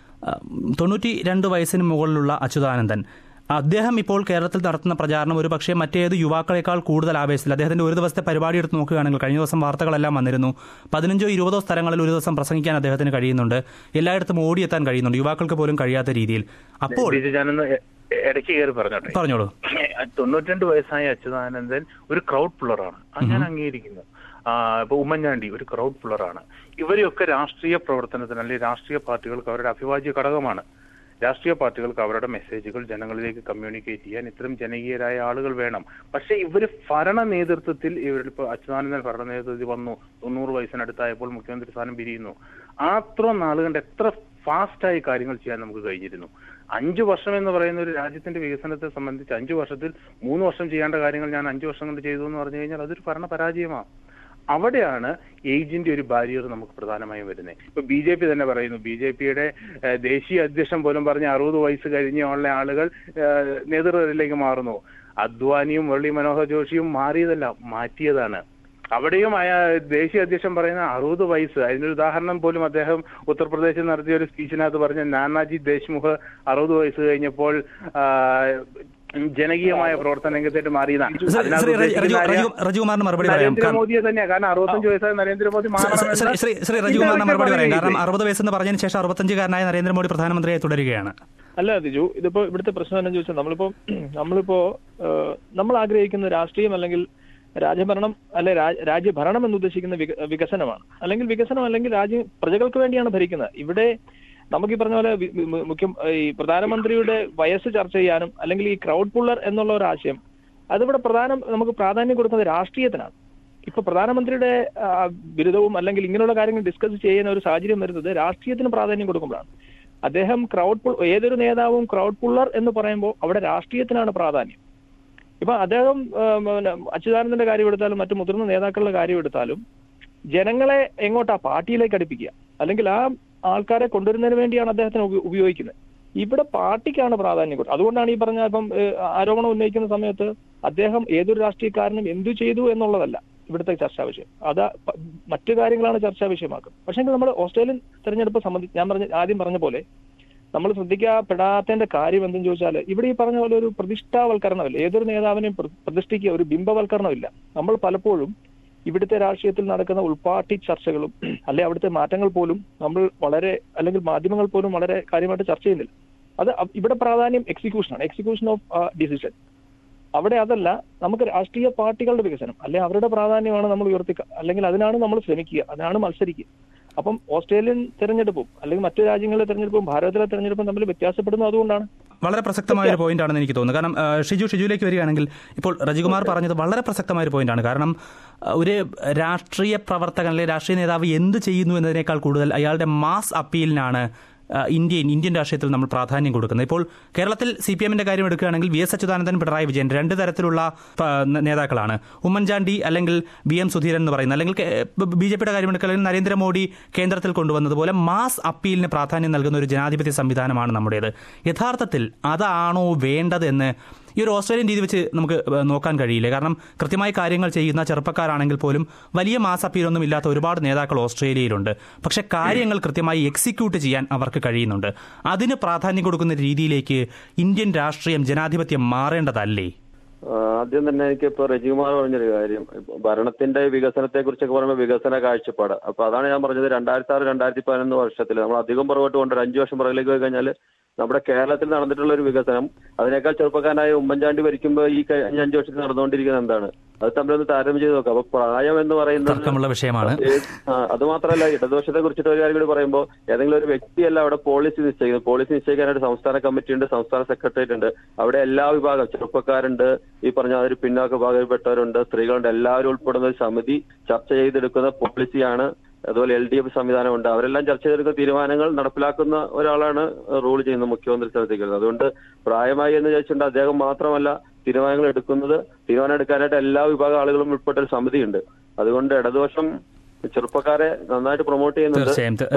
92 വയസ്സിന് മുകളിലുള്ള അച്യുതാനന്ദൻ, അദ്ദേഹം ഇപ്പോൾ കേരളത്തിൽ നടത്തുന്ന പ്രചാരണം ഒരു പക്ഷേ മറ്റേത് യുവാക്കളെക്കാൾ കൂടുതൽ ആവേശത്തിൽ, അദ്ദേഹത്തിന്റെ ഒരു ദിവസത്തെ പരിപാടി എടുത്ത് നോക്കുകയാണെങ്കിൽ കഴിഞ്ഞ ദിവസം വാർത്തകളെല്ലാം വന്നിരുന്നു, 15-20 സ്ഥലങ്ങളിൽ ഒരു ദിവസം പ്രസംഗിക്കാൻ അദ്ദേഹത്തിന് കഴിയുന്നുണ്ട്, എല്ലായിടത്തും ഓടിയെത്താൻ കഴിയുന്നുണ്ട്, യുവാക്കൾക്ക് പോലും കഴിയാത്ത രീതിയിൽ. അപ്പോൾ ഇടയ്ക്ക് കയറി പറഞ്ഞോളൂ. 92 വയസ്സായ അച്യുതാനന്ദൻ ഒരു ക്രൗഡ് പുള്ളറാണ്, ഞാൻ അംഗീകരിക്കുന്നു. ഇപ്പൊ ഉമ്മൻചാണ്ടി ഒരു ക്രൗഡ് പുള്ളറാണ്. ഇവരെയൊക്കെ രാഷ്ട്രീയ പ്രവർത്തനത്തിന് അല്ലെങ്കിൽ രാഷ്ട്രീയ പാർട്ടികൾക്ക് അവരുടെ അഭിവാജ്യ ഘടകമാണ്. രാഷ്ട്രീയ പാർട്ടികൾക്ക് അവരുടെ മെസ്സേജുകൾ ജനങ്ങളിലേക്ക് കമ്മ്യൂണിക്കേറ്റ് ചെയ്യാൻ ഇത്തരം ജനകീയരായ ആളുകൾ വേണം. പക്ഷെ ഇവര് ഭരണ നേതൃത്വത്തിൽ, ഇവരിപ്പോ അച്യുതാനന്ദൻ ഭരണ നേതൃത്വത്തിൽ വന്നു, 90 വയസ്സിനടുത്തായപ്പോൾ മുഖ്യമന്ത്രി സ്ഥാനം പിരിയുന്നു. അത്ര നാളുകൊണ്ട് എത്ര ഫാസ്റ്റായി കാര്യങ്ങൾ ചെയ്യാൻ നമുക്ക് കഴിഞ്ഞിരുന്നു. 5 വർഷം എന്ന് പറയുന്ന ഒരു രാജ്യത്തിന്റെ വികസനത്തെ സംബന്ധിച്ച് 5 വർഷത്തിൽ 3 വർഷം ചെയ്യേണ്ട കാര്യങ്ങൾ ഞാൻ 5 വർഷം കൊണ്ട് ചെയ്തു എന്ന് പറഞ്ഞു കഴിഞ്ഞാൽ അതൊരു ഭരണ പരാജയമാണ്. അവിടെയാണ് ഏജിന്റെ ഒരു ബാരിയർ നമുക്ക് പ്രധാനമായും വരുന്നത്. ഇപ്പൊ BJP തന്നെ പറയുന്നു, BJPയുടെ ദേശീയ അധ്യക്ഷൻ പോലും പറഞ്ഞ 60 വയസ്സ് കഴിഞ്ഞുള്ള ആളുകൾ നേതൃത്വത്തിലേക്ക് മാറുന്നു. അദ്വാനിയും മുരളി മനോഹർ ജോഷിയും മാറിയതല്ല, മാറ്റിയതാണ്. അവിടെയും ദേശീയ അധ്യക്ഷൻ പറയുന്ന 60 വയസ്സ്. അതിനൊരു ഉദാഹരണം പോലും അദ്ദേഹം ഉത്തർപ്രദേശിൽ നടത്തിയ ഒരു സ്പീച്ചിനകത്ത് പറഞ്ഞ നാനാജി ദേശ്മുഖ് 60 വയസ്സ് കഴിഞ്ഞപ്പോൾ ജനകീയമായ പ്രവർത്തന രംഗത്തേക്ക് മാറിയതാണ്. രജികുമാറിന് മറുപടി പറയാം. നരേന്ദ്രമോദിയെ തന്നെയാണ്. കാരണം 65 വയസ്സായ നരേന്ദ്രമോദി ശ്രീ രജികുമാറിന് മറുപടി പറയാം. കാരണം 60 വയസ്സെന്ന് പറഞ്ഞതിന് ശേഷം 65-കാരനായ നരേന്ദ്രമോദി പ്രധാനമന്ത്രിയായി തുടരുകയാണ്. അല്ല ദിജു, ഇതിപ്പോ ഇവിടുത്തെ പ്രശ്നം എന്താണെന്ന് ചോദിച്ചാൽ നമ്മളിപ്പോ നമ്മൾ ആഗ്രഹിക്കുന്ന രാഷ്ട്രീയം അല്ലെങ്കിൽ രാജ്യഭരണം അല്ലെ രാജ്യഭരണം എന്ന് ഉദ്ദേശിക്കുന്ന വികസനമാണ്. അല്ലെങ്കിൽ വികസനം അല്ലെങ്കിൽ രാജ്യം പ്രജകൾക്ക് വേണ്ടിയാണ് ഭരിക്കുന്നത്. ഇവിടെ നമുക്ക് ഈ പറഞ്ഞ പോലെ ഈ പ്രധാനമന്ത്രിയുടെ വയസ്സ് ചർച്ച ചെയ്യാനും അല്ലെങ്കിൽ ഈ ക്രൗഡ് പുള്ളർ എന്നുള്ള ഒരു ആശയം അതിവിടെ നമുക്ക് പ്രാധാന്യം കൊടുക്കുന്നത് രാഷ്ട്രീയത്തിനാണ്. ഇപ്പൊ പ്രധാനമന്ത്രിയുടെ ബിരുദവും അല്ലെങ്കിൽ ഇങ്ങനെയുള്ള കാര്യങ്ങൾ ഡിസ്കസ് ചെയ്യുന്ന ഒരു സാഹചര്യം വരുന്നത് രാഷ്ട്രീയത്തിന് പ്രാധാന്യം കൊടുക്കുമ്പോഴാണ്. അദ്ദേഹം ഏതൊരു നേതാവും ക്രൗഡ് പുള്ളർ എന്ന് പറയുമ്പോൾ അവിടെ രാഷ്ട്രീയത്തിനാണ് പ്രാധാന്യം. ഇപ്പൊ അദ്ദേഹം അച്യുതാനന്ദന്റെ കാര്യം എടുത്താലും മറ്റു മുതിർന്ന നേതാക്കളുടെ കാര്യം എടുത്താലും ജനങ്ങളെ എങ്ങോട്ടാ പാർട്ടിയിലേക്ക് അടുപ്പിക്കുക അല്ലെങ്കിൽ ആ ആൾക്കാരെ കൊണ്ടുവരുന്നതിന് വേണ്ടിയാണ് അദ്ദേഹത്തിന് ഉപയോഗിക്കുന്നത്. ഇവിടെ പാർട്ടിക്കാണ് പ്രാധാന്യം കൊടുത്തത്. അതുകൊണ്ടാണ് ഈ പറഞ്ഞ ഇപ്പം ആരോപണം ഉന്നയിക്കുന്ന സമയത്ത് അദ്ദേഹം ഏതൊരു രാഷ്ട്രീയക്കാരനും എന്തു ചെയ്തു എന്നുള്ളതല്ല ഇവിടുത്തെ ചർച്ചാ വിഷയം. അത് മറ്റു കാര്യങ്ങളാണ് ചർച്ചാ വിഷയമാക്കുന്നത്. പക്ഷേ നമ്മൾ ഓസ്ട്രേലിയൻ തെരഞ്ഞെടുപ്പ് സംബന്ധിച്ച് ഞാൻ ആദ്യം പറഞ്ഞ പോലെ നമ്മൾ ശ്രദ്ധിക്കപ്പെടാത്തതിന്റെ കാര്യം എന്തെന്ന് ചോദിച്ചാൽ ഇവിടെ ഈ പറഞ്ഞ പോലെ ഒരു പ്രതിഷ്ഠാവൽക്കരണമില്ല. ഏതൊരു നേതാവിനെയും പ്രതിഷ്ഠിക്കുക ഒരു ബിംബവൽക്കരണമില്ല. നമ്മൾ പലപ്പോഴും ഇവിടുത്തെ രാഷ്ട്രീയത്തിൽ നടക്കുന്ന ഉൾപാർട്ടി ചർച്ചകളും അല്ലെ അവിടുത്തെ മാറ്റങ്ങൾ പോലും നമ്മൾ അല്ലെങ്കിൽ മാധ്യമങ്ങൾ പോലും വളരെ കാര്യമായിട്ട് ചർച്ച ചെയ്യുന്നില്ല. അത് ഇവിടെ പ്രാധാന്യം എക്സിക്യൂഷൻ ഓഫ് ഡിസിഷൻ. അവിടെ അതല്ല, നമുക്ക് രാഷ്ട്രീയ പാർട്ടികളുടെ വികസനം അല്ലെ അവരുടെ പ്രാധാന്യമാണ് നമ്മൾ ഉയർത്തിക്കുക, അല്ലെങ്കിൽ അതിനാണ് നമ്മൾ ശ്രമിക്കുക, അതിനാണ് മത്സരിക്കുക. അപ്പം ഓസ്ട്രേലിയൻ തെരഞ്ഞെടുപ്പും അല്ലെങ്കിൽ മറ്റു രാജ്യങ്ങളിലെ തെരഞ്ഞെടുപ്പും ഭാരതത്തിലെ തെരഞ്ഞെടുപ്പും തമ്മിൽ വ്യത്യാസപ്പെടുന്നത് അതുകൊണ്ടാണ്. വളരെ പ്രസക്തമായ ഒരു പോയിന്റ് ആണെന്ന് എനിക്ക് തോന്നുന്നു. കാരണം ഷിജുലേക്ക് വരികയാണെങ്കിൽ ഇപ്പോൾ രജികുമാർ പറഞ്ഞത് വളരെ പ്രസക്തമായ ഒരു പോയിന്റാണ്. കാരണം ഒരു രാഷ്ട്രീയ പ്രവർത്തകൻ അല്ലെങ്കിൽ രാഷ്ട്രീയ നേതാവ് എന്ത് ചെയ്യുന്നു എന്നതിനേക്കാൾ കൂടുതൽ അയാളുടെ മാസ് അപ്പീലിനാണ് ഇന്ത്യൻ രാഷ്ട്രീയത്തിൽ നമ്മൾ പ്രാധാന്യം കൊടുക്കുന്നത്. ഇപ്പോൾ കേരളത്തിൽ CPM-ന്റെ കാര്യം എടുക്കുകയാണെങ്കിൽ VS അച്യുതാനന്ദൻ, പിണറായി വിജയൻ രണ്ട് തരത്തിലുള്ള നേതാക്കളാണ്. ഉമ്മൻചാണ്ടി അല്ലെങ്കിൽ VM സുധീരൻ എന്ന് പറയുന്നത്, അല്ലെങ്കിൽ BJP-യുടെ കാര്യം എടുക്കുകയാണെങ്കിൽ നരേന്ദ്രമോദി കേന്ദ്രത്തിൽ കൊണ്ടുവന്നതുപോലെ മാസ് അപ്പീലിന് പ്രാധാന്യം നൽകുന്ന ഒരു ജനാധിപത്യ സംവിധാനമാണ് നമ്മുടേത്. യഥാർത്ഥത്തിൽ അതാണോ വേണ്ടതെന്ന് ഈ ഒരു ഓസ്ട്രേലിയൻ രീതി വെച്ച് നമുക്ക് നോക്കാൻ കഴിയില്ല. കാരണം കൃത്യമായി കാര്യങ്ങൾ ചെയ്യുന്ന ചെറുപ്പക്കാരാണെങ്കിൽ പോലും വലിയ മാസ് അപ്പീലൊന്നും ഇല്ലാത്ത ഒരുപാട് നേതാക്കൾ ഓസ്ട്രേലിയയിലുണ്ട്. പക്ഷെ കാര്യങ്ങൾ കൃത്യമായി എക്സിക്യൂട്ട് ചെയ്യാൻ അവർക്ക് കഴിയുന്നുണ്ട്. അതിന് പ്രാധാന്യം കൊടുക്കുന്ന രീതിയിലേക്ക് ഇന്ത്യൻ രാഷ്ട്രീയം ജനാധിപത്യം മാറേണ്ടതല്ലേ? ആദ്യം തന്നെ എനിക്കിപ്പോ രജികുമാർ പറഞ്ഞൊരു കാര്യം, ഭരണത്തിന്റെ വികസനത്തെ കുറിച്ചൊക്കെ പറയുമ്പോൾ വികസന കാഴ്ചപ്പാട്. അപ്പൊ അതാണ് ഞാൻ പറഞ്ഞത്, 2006-2011 വർഷത്തിൽ നമ്മൾ അധികം പുറകോട്ട് കൊണ്ട് 5 വർഷം പുറകിലേക്ക് പോയി കഴിഞ്ഞാൽ നമ്മുടെ കേരളത്തിൽ നടന്നിട്ടുള്ള ഒരു വികസനം അതിനേക്കാൾ ചെറുപ്പക്കാരനായ ഉമ്മൻചാണ്ടി ഭരിക്കുമ്പോൾ ഈ 5 വർഷത്തിൽ നടന്നുകൊണ്ടിരിക്കുന്നത് എന്താണ്, അത് തമ്മിലൊന്ന് താരതമ്യം ചെയ്ത് നോക്കാം. അപ്പൊ പ്രായം എന്ന് പറയുന്നത് വിഷയമാണ്. അത് മാത്രമല്ല, ഇടതുപക്ഷത്തെ കുറിച്ചിട്ട് ഒരു കാര്യം കൂടി പറയുമ്പോൾ ഏതെങ്കിലും ഒരു വ്യക്തിയല്ല അവിടെ പോളിസി നിശ്ചയിക്കുന്നത്. പോളിസി നിശ്ചയിക്കാനായിട്ട് സംസ്ഥാന കമ്മിറ്റി ഉണ്ട്, സംസ്ഥാന സെക്രട്ടേറിയറ്റ് ഉണ്ട്. അവിടെ എല്ലാ വിഭാഗം, ചെറുപ്പക്കാരുണ്ട്, ഈ പറഞ്ഞ ഒരു പിന്നാക്ക വിഭാഗത്തിൽപ്പെട്ടവരുണ്ട്, സ്ത്രീകളുണ്ട്, എല്ലാവരും ഉൾപ്പെടുന്ന ഒരു സമിതി ചർച്ച ചെയ്തെടുക്കുന്ന പോളിസിയാണ്. അതുപോലെ LDF സംവിധാനമുണ്ട്. അവരെല്ലാം ചർച്ച ചെയ്തെടുക്കുന്ന തീരുമാനങ്ങൾ നടപ്പിലാക്കുന്ന ഒരാളാണ് റൂൾ ചെയ്യുന്നത്, മുഖ്യമന്ത്രി സ്ഥാനത്തേക്ക്. അതുകൊണ്ട് പ്രായമായി എന്ന് ചോദിച്ചിട്ടുണ്ട് അദ്ദേഹം മാത്രമല്ല തീരുമാനങ്ങൾ എടുക്കുന്നത്. തീരുമാനം എടുക്കാനായിട്ട് എല്ലാ വിഭാഗം ആളുകളും ഉൾപ്പെട്ട ഒരു സമിതിയുണ്ട്. അതുകൊണ്ട് ഇടതുപക്ഷം ചെറുപ്പക്കാരെ നന്നായിട്ട് പ്രൊമോട്ട് ചെയ്യുന്നുണ്ട്.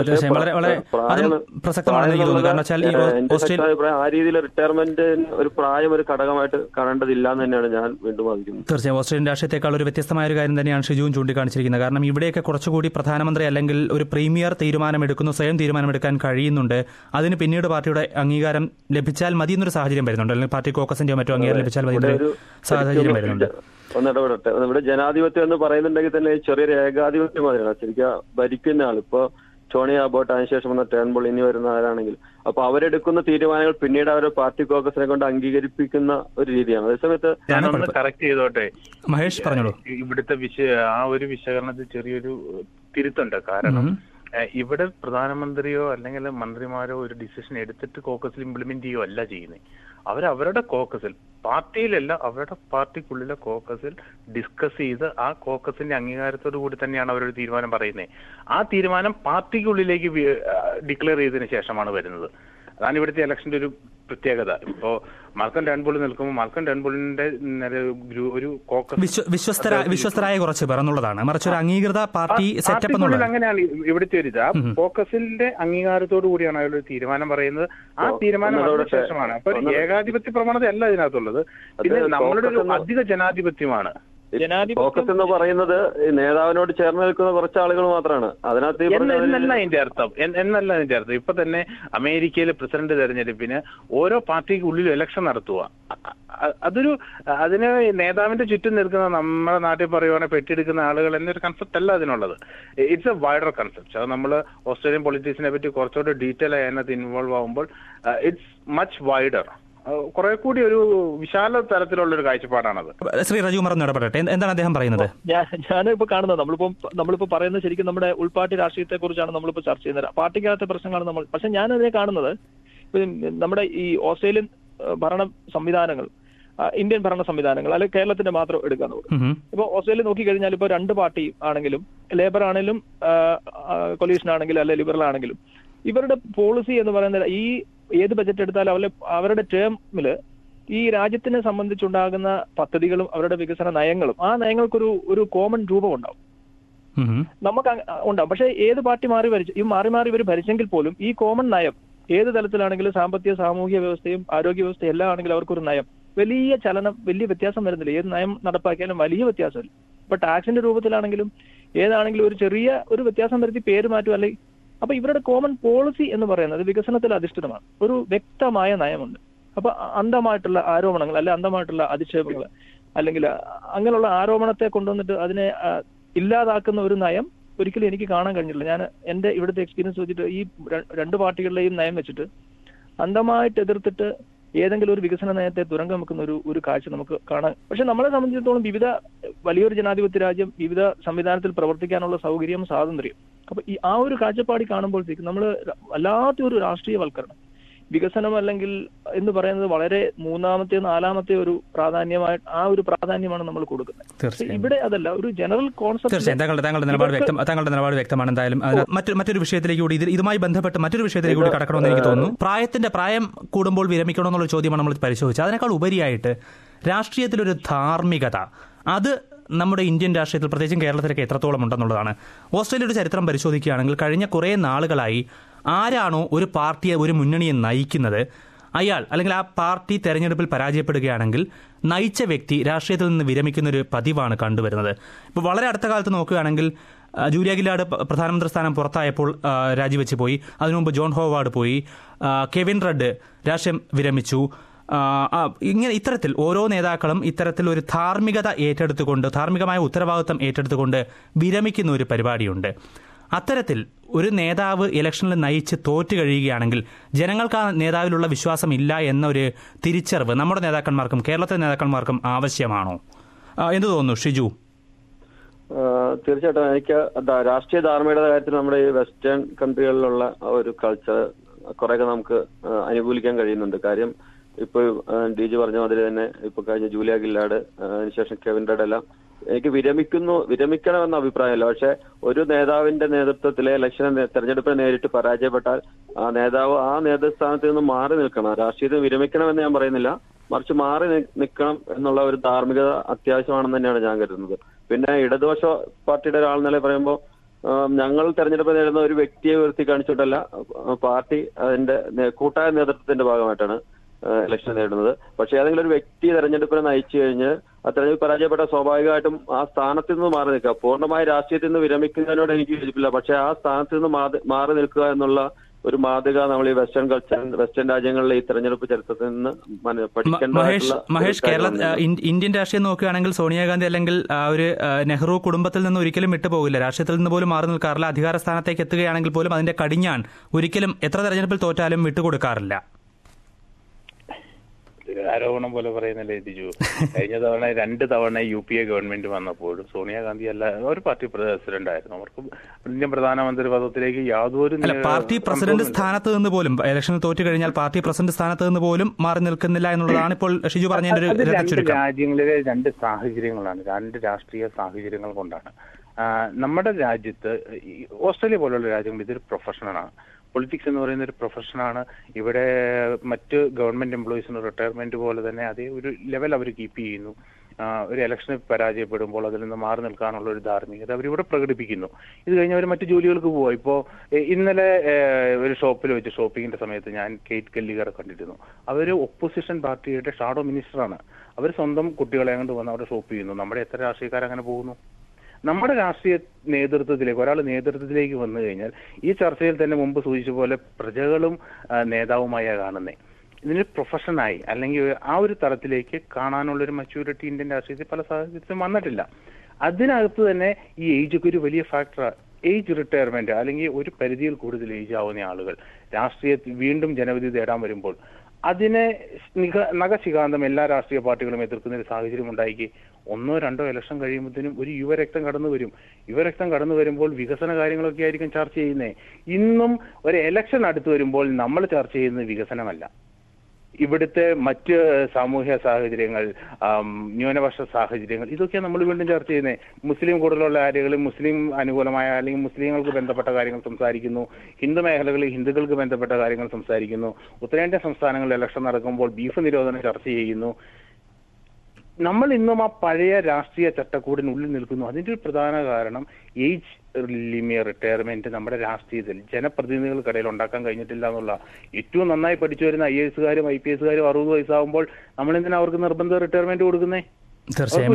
ആ രീതിയിൽ റിട്ടയർമെന്റ് ഒരു പ്രായം ഒരു ഘടകമായിട്ട് കാണേണ്ടതില്ല എന്ന് തന്നെയാണ് ഞാൻ വീണ്ടും വാദിക്കുന്നത്. തീർച്ചയായും ഓസ്ട്രേലിയൻ രാഷ്ട്രീയത്തെക്കാൾ ഒരു വ്യത്യസ്തമായ ഒരു കാര്യം തന്നെയാണ് ഷിജുവും ചൂണ്ടിക്കാണിച്ചിരിക്കുന്നത്. കാരണം ഇവിടെയൊക്കെ കുറച്ചുകൂടി പ്രധാനമന്ത്രി അല്ലെങ്കിൽ ഒരു പ്രീമിയർ തീരുമാനമെടുക്കുന്നു, സ്വയം തീരുമാനമെടുക്കാൻ കഴിയുന്നുണ്ട്. അതിന് പിന്നീട് പാർട്ടിയുടെ അംഗീകാരം ലഭിച്ചാൽ മതി എന്നൊരു സാഹചര്യം വരുന്നുണ്ട്, അല്ലെങ്കിൽ പാർട്ടി കോക്കസിന്റെയോ മറ്റോ അംഗീകാരം ലഭിച്ചാൽ മതി എന്നൊരു സാഹചര്യം വരുന്നുണ്ട്. ഒന്നിടപെടട്ടെ. ഇവിടെ ജനാധിപത്യം എന്ന് പറയുന്നുണ്ടെങ്കിൽ തന്നെ ചെറിയൊരു ഏകാധിപത്യം മാതിരിയാണ്. ശരിക്കും ഭരിക്കുന്ന ആൾ ഇപ്പൊ ടോണി അബോട്ട് അതിനുശേഷം വന്ന ടേൺബോൾ ഇനി വരുന്ന ആരാണെങ്കിൽ അപ്പൊ അവരെടുക്കുന്ന തീരുമാനങ്ങൾ പിന്നീട് അവരെ പാർട്ടി കോക്കസിനെ കൊണ്ട് അംഗീകരിപ്പിക്കുന്ന ഒരു രീതിയാണ്. അതേസമയത്ത് ഞാനൊന്ന് കറക്റ്റ് ചെയ്തോട്ടെ മഹേഷ് പറഞ്ഞോളൂ. ഇവിടുത്തെ ആ ഒരു വിശകലനത്തിൽ ചെറിയൊരു തിരുത്തുണ്ട്. കാരണം ഇവിടെ പ്രധാനമന്ത്രിയോ അല്ലെങ്കിൽ മന്ത്രിമാരോ ഒരു ഡിസിഷൻ എടുത്തിട്ട് കോക്കസിൽ ഇംപ്ലിമെന്റ് ചെയ്യുകയോ അല്ല ചെയ്യുന്നത്. അവരവരുടെ കോക്കസിൽ, പാർട്ടിയിലല്ല, അവരുടെ പാർട്ടിക്കുള്ളിലെ കോക്കസിൽ ഡിസ്കസ് ചെയ്ത് ആ കോക്കസിന്റെ അംഗീകാരത്തോടു കൂടി തന്നെയാണ് അവരൊരു തീരുമാനം പറയുന്നത്. ആ തീരുമാനം പാർട്ടിക്കുള്ളിലേക്ക് ഡിക്ലെയർ ചെയ്തതിനു ശേഷമാണ് വരുന്നത്. അതാണ് ഇവിടുത്തെ ഇലക്ഷന്റെ ഒരു പ്രത്യേകത. ഇപ്പോ മാൽക്കം ടേൺബുൾ നിൽക്കുമ്പോൾ മാൽക്കം ടേൺബുളിന്റെ ഒരു കോക്കസ് വിശ്വസ്തരായ കുറച്ച് പേർ എന്നുള്ളതാണ്, മറിച്ച് ഒരു അംഗീകൃത പാർട്ടി സെറ്റപ്പ് എന്നുള്ളത്. അങ്ങനെയാണ് ഇവിടുത്തെ ഒരു ഇത്. ആ കോക്കസിന്റെ അംഗീകാരത്തോടു കൂടിയാണ് അവരൊരു തീരുമാനം പറയുന്നത്. ആ തീരുമാനം അതിന് ശേഷമാണ്. അപ്പൊ ഒരു ഏകാധിപത്യ പ്രവണത അല്ല ഇതിനകത്തുള്ളത്. പിന്നെ നമ്മളുടെ ഒരു അധിക ജനാധിപത്യമാണ്. ഫോക്കസ് എന്ന് പറയുന്നത് ഈ നേതാവിനോട് ചേർന്ന് നിൽക്കുന്ന കുറച്ച് ആളുകൾ മാത്രമാണ്. അതിനകത്ത് എന്നല്ല അതിന്റെ അർത്ഥം. ഇപ്പൊ തന്നെ അമേരിക്കയിലെ പ്രസിഡന്റ് തെരഞ്ഞെടുപ്പിന് ഓരോ പാർട്ടിക്ക് ഉള്ളിൽ ഇലക്ഷൻ നടത്തുക. അതിന് നേതാവിന്റെ ചുറ്റും നിൽക്കുന്ന നമ്മുടെ നാട്ടിൽ പറയുവാണെങ്കിൽ പെട്ടിയെടുക്കുന്ന ആളുകൾ എന്നൊരു കൺസെപ്റ്റ് അല്ല അതിനുള്ളത്. It's a wider concept. അത് നമ്മൾ ഓസ്ട്രേലിയൻ പൊളിറ്റിക്സിനെ പറ്റി കുറച്ചുകൂടെ ഡീറ്റെയിൽ ആയി അതിനകത്ത് ഇൻവോൾവ് ആകുമ്പോൾ ഇറ്റ്സ് മച്ച് വൈഡർ, കുറെ കൂടി ഒരു വിശാല തരത്തിലുള്ള ഒരു കാഴ്ചപ്പാടാണത്. ശ്രീ റജു മറന്നു ഇടപെടട്ടെ, എന്താണ് അദ്ദേഹം പറയുന്നത്? ഞാനിപ്പോ കാണുന്നത് നമ്മളിപ്പോ പറയുന്നത് ശരിക്കും നമ്മുടെ ഉൾപാർട്ടി രാഷ്ട്രീയത്തെ കുറിച്ചാണ് നമ്മളിപ്പോ ചർച്ച ചെയ്യുന്നത്. പാർട്ടിക്കകത്തെ പ്രശ്നങ്ങളാണ് നമ്മൾ. പക്ഷെ ഞാനതിനെ കാണുന്നത് നമ്മുടെ ഈ ഓസ്ട്രേലിയൻ ഭരണ സംവിധാനങ്ങൾ, ഇന്ത്യൻ ഭരണ സംവിധാനങ്ങൾ, അല്ലെങ്കിൽ കേരളത്തിന്റെ മാത്രം എടുക്കാൻ നോക്കും. ഇപ്പൊ ഓസ്ട്രേലിയ നോക്കിക്കഴിഞ്ഞാൽ ഇപ്പൊ രണ്ട് പാർട്ടി ആണെങ്കിലും, ലേബർ ആണെങ്കിലും കൊലീഷൻ ആണെങ്കിലും അല്ലെ ലിബറൽ ആണെങ്കിലും, ഇവരുടെ പോളിസി എന്ന് പറയുന്നത് ഈ ഏത് ബജറ്റ് എടുത്താലും അവരുടെ ടേമില് ഈ രാജ്യത്തിനെ സംബന്ധിച്ചുണ്ടാകുന്ന പദ്ധതികളും അവരുടെ വികസന നയങ്ങളും ആ നയങ്ങൾക്കൊരു കോമൺ രൂപം ഉണ്ടാവും, നമുക്ക് ഉണ്ടാവും. പക്ഷെ ഏത് പാർട്ടി മാറി ഇവർ ഭരിച്ചെങ്കിൽ പോലും ഈ കോമൺ നയം ഏത് തലത്തിലാണെങ്കിലും സാമ്പത്തിക സാമൂഹിക വ്യവസ്ഥയും ആരോഗ്യ വ്യവസ്ഥയും എല്ലാം ആണെങ്കിലും അവർക്കൊരു നയം, വലിയ ചലനം, വലിയ വ്യത്യാസം വരുന്നില്ല. ഏത് നയം നടപ്പാക്കിയാലും വലിയ വ്യത്യാസമില്ല. ഇപ്പൊ ടാക്സിന്റെ രൂപത്തിലാണെങ്കിലും ഏതാണെങ്കിലും ഒരു ചെറിയ ഒരു വ്യത്യാസം വരുത്തി പേര് മാറ്റും അല്ലെങ്കിൽ. അപ്പൊ ഇവരുടെ കോമൺ പോളിസി എന്ന് പറയുന്നത് വികസനത്തിൽ അധിഷ്ഠിതമാണ്. ഒരു വ്യക്തമായ നയമുണ്ട്. അപ്പൊ അന്ധമായിട്ടുള്ള ആരോപണങ്ങൾ അല്ലെ അന്ധമായിട്ടുള്ള അധിക്ഷേപങ്ങൾ അല്ലെങ്കിൽ അങ്ങനെയുള്ള ആരോപണത്തെ കൊണ്ടുവന്നിട്ട് അതിനെ ഇല്ലാതാക്കുന്ന ഒരു നയം ഒരിക്കലും എനിക്ക് കാണാൻ കഴിഞ്ഞില്ല. ഞാൻ എന്റെ ഇവിടുത്തെ എക്സ്പീരിയൻസ് വെച്ചിട്ട് ഈ രണ്ട് പാർട്ടികളുടെയും നയം വെച്ചിട്ട് അന്ധമായിട്ട് എതിർത്തിട്ട് ഏതെങ്കിലും ഒരു വികസന നയത്തെ തുരങ്കം വെക്കുന്ന ഒരു കാഴ്ച നമുക്ക് കാണാൻ. പക്ഷെ നമ്മളെ സംബന്ധിച്ചിടത്തോളം വലിയൊരു ജനാധിപത്യ രാജ്യം, വിവിധ സംവിധാനത്തിൽ പ്രവർത്തിക്കാനുള്ള സൗകര്യം, സ്വാതന്ത്ര്യം. അപ്പൊ ആ ഒരു കാഴ്ചപ്പാടി കാണുമ്പോഴത്തേക്കും നമ്മൾ വല്ലാത്ത ഒരു രാഷ്ട്രീയവൽക്കരണം, വികസനം അല്ലെങ്കിൽ എന്ന് പറയുന്നത് വളരെ മൂന്നാമത്തെ നാലാമത്തെ ഒരു പ്രാധാന്യമാണ് നമ്മൾ കൊടുക്കുന്നത്. ഇവിടെ അതല്ല, ഒരു ജനറൽ കോൺസെപ്റ്റ്. തീർച്ചയായും താങ്കളുടെ നിലപാട് വ്യക്തമാണ്. എന്തായാലും മറ്റൊരു വിഷയത്തിലേക്ക് കൂടി ഇതുമായി ബന്ധപ്പെട്ട് മറ്റൊരു വിഷയത്തിലേക്ക് കൂടി കടക്കണമെന്ന് എനിക്ക് തോന്നുന്നു. പ്രായം കൂടുമ്പോൾ വിരമിക്കണം എന്നുള്ള ചോദ്യമാണ് നമ്മൾ പരിശോധിച്ചത്. അതിനേക്കാൾ ഉപരിയായിട്ട് രാഷ്ട്രീയത്തിലൊരു ധാർമ്മികത, അത് നമ്മുടെ ഇന്ത്യൻ രാഷ്ട്രീയത്തിൽ പ്രത്യേകിച്ചും കേരളത്തിലൊക്കെ എത്രത്തോളം ഉണ്ടെന്നുള്ളതാണ്. ഓസ്ട്രേലിയയുടെ ചരിത്രം പരിശോധിക്കുകയാണെങ്കിൽ കഴിഞ്ഞ കുറേ നാളുകളായി ആരാണോ ഒരു പാർട്ടിയെ, ഒരു മുന്നണിയെ നയിക്കുന്നത്, അയാൾ അല്ലെങ്കിൽ ആ പാർട്ടി തെരഞ്ഞെടുപ്പിൽ പരാജയപ്പെടുകയാണെങ്കിൽ നയിച്ച വ്യക്തി രാഷ്ട്രീയത്തിൽ നിന്ന് വിരമിക്കുന്ന ഒരു പതിവാണ് കണ്ടുവരുന്നത്. ഇപ്പോൾ വളരെ അടുത്ത കാലത്ത് നോക്കുകയാണെങ്കിൽ ജൂലിയ ഗില്ലാർഡ് പ്രധാനമന്ത്രി സ്ഥാനം പുറത്തായപ്പോൾ രാജിവെച്ച് പോയി. അതിനുമുമ്പ് ജോൺ ഹോവാർഡ് പോയി. കെവിൻ റഡ് രാഷ്ട്രീയം വിരമിച്ചു. ഇങ്ങനെ ഇത്തരത്തിൽ ഓരോ നേതാക്കളും ഇത്തരത്തിൽ ഒരു ധാർമ്മികത ഏറ്റെടുത്തുകൊണ്ട്, ധാർമ്മികമായ ഉത്തരവാദിത്വം ഏറ്റെടുത്തുകൊണ്ട് വിരമിക്കുന്ന ഒരു പരിപാടിയുണ്ട്. അത്തരത്തിൽ ഒരു നേതാവ് ഇലക്ഷനിൽ നയിച്ച് തോറ്റു കഴിയുകയാണെങ്കിൽ ജനങ്ങൾക്ക് ആ നേതാവിലുള്ള വിശ്വാസം ഇല്ല എന്നൊരു തിരിച്ചറിവ് നമ്മുടെ നേതാക്കന്മാർക്കും കേരളത്തിലെ നേതാക്കന്മാർക്കും ആവശ്യമാണോ? എന്ത് തോന്നുന്നു ഷിജു? തീർച്ചയായിട്ടും എനിക്ക് രാഷ്ട്രീയ ധാർമ്മികതയുടെ കാര്യത്തിൽ നമ്മുടെ ഈ വെസ്റ്റേൺ കൺട്രികളിലുള്ള ഒരു കൾച്ചർ കുറെയൊക്കെ നമുക്ക് അനുകൂലിക്കാൻ കഴിയുന്നുണ്ട്. കാര്യം ഇപ്പൊ DG പറഞ്ഞ മാതിരി തന്നെ ഇപ്പൊ കഴിഞ്ഞ ജൂലിയ ഗില്ലാർഡ്, അതിനുശേഷം കെവിൻ റഡ് എല്ലാം എനിക്ക് വിരമിക്കണമെന്ന അഭിപ്രായമല്ല. പക്ഷെ ഒരു നേതാവിന്റെ നേതൃത്വത്തിലെ തെരഞ്ഞെടുപ്പിനെ നേരിട്ട് പരാജയപ്പെട്ടാൽ ആ നേതാവ് ആ നേതൃസ്ഥാനത്ത് നിന്ന് മാറി നിൽക്കണം. രാഷ്ട്രീയത്തിൽ വിരമിക്കണമെന്ന് ഞാൻ പറയുന്നില്ല, മറിച്ച് മാറി നിൽക്കണം എന്നുള്ള ഒരു ധാർമ്മികത അത്യാവശ്യമാണെന്ന് തന്നെയാണ് ഞാൻ കരുതുന്നത്. പിന്നെ ഇടതുപക്ഷ പാർട്ടിയുടെ ഒരാൾ നില പറയുമ്പോൾ ഞങ്ങൾ തെരഞ്ഞെടുപ്പ് നേടുന്ന ഒരു വ്യക്തിയെ ഉയർത്തി കാണിച്ചിട്ടല്ല, പാർട്ടി അതിന്റെ കൂട്ടായ നേതൃത്വത്തിന്റെ ഭാഗമായിട്ടാണ് ഇലക്ഷൻ നേടുന്നത്. പക്ഷെ ഏതെങ്കിലും ഒരു വ്യക്തി തെരഞ്ഞെടുപ്പിനെ നയിച്ചു കഴിഞ്ഞ് ആ തെരഞ്ഞെടുപ്പ് പരാജയപ്പെട്ട സ്വാഭാവികമായിട്ടും ആ സ്ഥാനത്ത് നിന്ന് മാറി നിൽക്കുക. പൂർണ്ണമായി രാഷ്ട്രീയത്തിൽ നിന്ന് വിരമിക്കുന്നതിനോട് എനിക്ക് യോജിപ്പില്ല. പക്ഷെ ആ സ്ഥാനത്ത് നിന്ന് മാറി നിൽക്കുക എന്നുള്ള ഒരു മാതൃക നമ്മൾ ഈ വെസ്റ്റേൺ രാജ്യങ്ങളിലെ ഈ തെരഞ്ഞെടുപ്പ് ചരിത്രത്തിൽ നിന്ന് പഠിക്കേണ്ട. മഹേഷ്, ഇന്ത്യൻ രാഷ്ട്രീയം നോക്കുകയാണെങ്കിൽ സോണിയാഗാന്ധി അല്ലെങ്കിൽ ഒരു നെഹ്റു കുടുംബത്തിൽ നിന്ന് ഒരിക്കലും വിട്ടുപോകില്ല. രാഷ്ട്രീയത്തിൽ നിന്ന് പോലും മാറി നിൽക്കാറില്ല. അധികാര സ്ഥാനത്തേക്ക് എത്തുകയാണെങ്കിൽ പോലും അതിന്റെ കടിഞ്ഞാൺ ഒരിക്കലും എത്ര തെരഞ്ഞെടുപ്പിൽ തോറ്റാലും വിട്ടുകൊടുക്കാറില്ല. ആരോപണം പോലെ പറയുന്നില്ലേ ജിജു? കഴിഞ്ഞ തവണ 2 തവണ UPA ഗവൺമെന്റ് വന്നപ്പോഴും സോണിയാഗാന്ധി അല്ല ഒരു പാർട്ടി പ്രസിഡന്റ് ആയിരുന്നു. അവർക്ക് ഇന്ത്യൻ പ്രധാനമന്ത്രി പദത്തിലേക്ക് യാതൊരു പാർട്ടി പ്രസിഡന്റ് സ്ഥാനത്ത് നിന്ന് പോലും ഇലക്ഷനിൽ തോറ്റു കഴിഞ്ഞാൽ പാർട്ടി പ്രസിഡന്റ് സ്ഥാനത്ത് നിന്ന് പോലും മാറി നിൽക്കുന്നില്ല എന്നുള്ളതാണ് ഇപ്പോൾ ഷിജു പറഞ്ഞ രാജ്യങ്ങളിലെ 2 സാഹചര്യങ്ങളാണ്, 2 രാഷ്ട്രീയ സാഹചര്യങ്ങൾ കൊണ്ടാണ്. നമ്മുടെ രാജ്യത്ത് ഓസ്ട്രേലിയ പോലുള്ള രാജ്യങ്ങൾ ഇതൊരു പ്രൊഫഷണലാണ്. പൊളിറ്റിക്സ് എന്ന് പറയുന്ന ഒരു പ്രൊഫഷനാണ്. ഇവിടെ മറ്റ് ഗവൺമെന്റ് എംപ്ലോയീസിന് റിട്ടയർമെന്റ് പോലെ തന്നെ അതേ ഒരു ലെവൽ അവർ കീപ്പ് ചെയ്യുന്നു. ഒരു ഇലക്ഷനിൽ പരാജയപ്പെടുമ്പോൾ അതിൽ നിന്ന് മാറി നിൽക്കാനുള്ള ഒരു ധാർമ്മികത അവരിവിടെ പ്രകടിപ്പിക്കുന്നു. ഇത് കഴിഞ്ഞ് അവർ മറ്റു ജോലികൾക്ക് പോവുക. ഇപ്പോൾ ഇന്നലെ ഒരു ഷോപ്പിൽ വെച്ച് ഷോപ്പിങ്ങിന്റെ സമയത്ത് ഞാൻ കേറ്റ് കെല്ലിഗറെ കണ്ടിരുന്നു. അവർ ഒപ്പോസിഷൻ പാർട്ടിയുടെ ഷാഡോ മിനിസ്റ്ററാണ്. അവർ സ്വന്തം കുട്ടികളെ കൊണ്ട് വന്ന് അവിടെ ഷോപ്പ് ചെയ്യുന്നു. നമ്മുടെ എത്ര രാഷ്ട്രീയക്കാർ അങ്ങനെ പോകുന്നു? നമ്മുടെ രാഷ്ട്രീയ നേതൃത്വത്തിലേക്ക് ഒരാൾ നേതൃത്വത്തിലേക്ക് വന്നു കഴിഞ്ഞാൽ ഈ ചർച്ചയിൽ തന്നെ മുമ്പ് സൂചിച്ച പോലെ പ്രജകളും നേതാവുമായി കാണുന്നേ. ഇതിന് പ്രൊഫഷനായി അല്ലെങ്കിൽ ആ ഒരു തലത്തിലേക്ക് കാണാനുള്ളൊരു മച്യൂരിറ്റി ഇന്ത്യൻ രാഷ്ട്രീയത്തിൽ പല സാഹചര്യത്തിലും വന്നിട്ടില്ല. അതിനകത്ത് തന്നെ ഈ ഏജൊക്കെ ഒരു വലിയ ഫാക്ടറാണ്. ഏജ് റിട്ടയർമെന്റ് അല്ലെങ്കിൽ ഒരു പരിധിയിൽ കൂടുതൽ ഏജ് ആവുന്ന ആളുകൾ രാഷ്ട്രീയത്തിൽ വീണ്ടും ജനവിധി തേടാൻ വരുമ്പോൾ അതിനെ നഖശികാന്തം എല്ലാ രാഷ്ട്രീയ പാർട്ടികളും എതിർക്കുന്ന ഒരു സാഹചര്യം ഉണ്ടാക്കി 1-2 ഇലക്ഷൻ കഴിയുമ്പോഴത്തേനും ഒരു യുവരക്തം കടന്നു വരും. യുവരക്തം കടന്നു വരുമ്പോൾ വികസന കാര്യങ്ങളൊക്കെ ആയിരിക്കും ചർച്ച ചെയ്യുന്നത്. ഇന്നും ഒരു ഇലക്ഷൻ അടുത്ത് വരുമ്പോൾ നമ്മൾ ചർച്ച ചെയ്യുന്നത് വികസനമല്ല, ഇവിടുത്തെ മറ്റ് സാമൂഹ്യ സാഹചര്യങ്ങൾ, ന്യൂനപക്ഷ സാഹചര്യങ്ങൾ, ഇതൊക്കെയാണ് നമ്മൾ വീണ്ടും ചർച്ച ചെയ്യുന്നത്. മുസ്ലിം കൂടുതലുള്ള ആരെങ്കിലും മുസ്ലിം അനുകൂലമായ അല്ലെങ്കിൽ മുസ്ലിങ്ങൾക്ക് ബന്ധപ്പെട്ട കാര്യങ്ങൾ സംസാരിക്കുന്നു, ഹിന്ദു മേഖലകളിൽ ഹിന്ദുക്കൾക്ക് ബന്ധപ്പെട്ട കാര്യങ്ങൾ സംസാരിക്കുന്നു, ഉത്തരേന്ത്യൻ സംസ്ഥാനങ്ങളിൽ ഇലക്ഷൻ നടക്കുമ്പോൾ ബീഫ് നിരോധനം ചർച്ച ചെയ്യുന്നു. നമ്മൾ ഇന്നും ആ പഴയ രാഷ്ട്രീയ ചട്ടക്കൂടിനുള്ളിൽ നിൽക്കുന്നു. അതിന്റെ ഒരു പ്രധാന കാരണം ഏജ് റിട്ടയർമെന്റ് നമ്മുടെ രാഷ്ട്രീയത്തിൽ ജനപ്രതിനിധികൾക്കിടയിൽ ഉണ്ടാക്കാൻ കഴിഞ്ഞിട്ടില്ല എന്നുള്ള. ഏറ്റവും നന്നായി പഠിച്ചു വരുന്ന IAS കാരും IPS കാരും 60 വയസ്സാകുമ്പോൾ നമ്മൾ എന്തിനാ അവർക്ക് നിർബന്ധ റിട്ടയർമെന്റ് കൊടുക്കുന്നേ? തീർച്ചയായും